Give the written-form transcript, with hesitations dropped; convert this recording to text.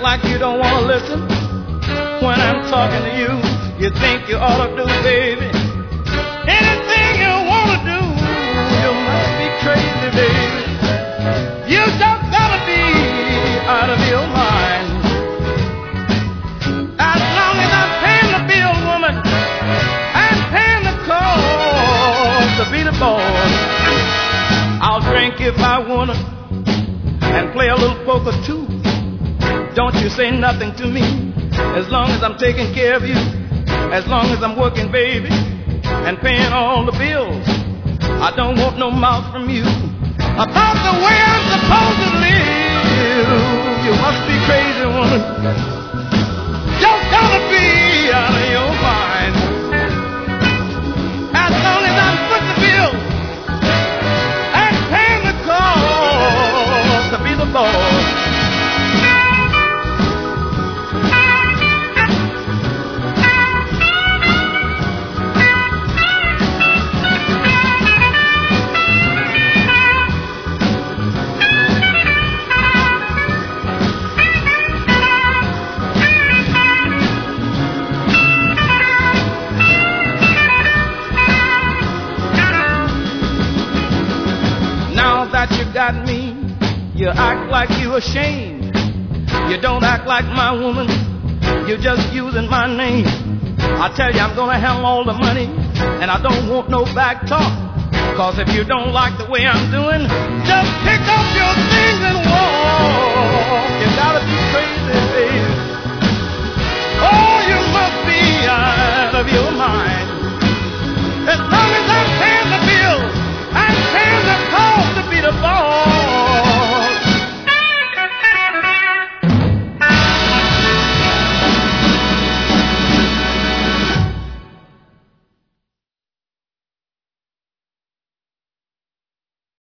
like you don't want to listen when I'm talking to you. You think you ought to do, baby, anything you want to do. You must be crazy, baby. You just gotta be out of your mind. As long as I'm paying the bill, woman, and paying the cost to be the boss, I'll drink if I wanna and play a little poker too. Don't you say nothing to me as long as I'm taking care of you, as long as I'm working, baby, and paying all the bills. I don't want no mouth from you about the way I'm supposed to live. You must be crazy, woman. Just gotta be out of your mind. As long as I'm putting the bills and paying the cost to be the boss. Got me, you act like you ashamed. You don't act like my woman, you're just using my name. I tell you I'm gonna have all the money, and I don't want no back talk. Cause if you don't like the way I'm doing, just pick up your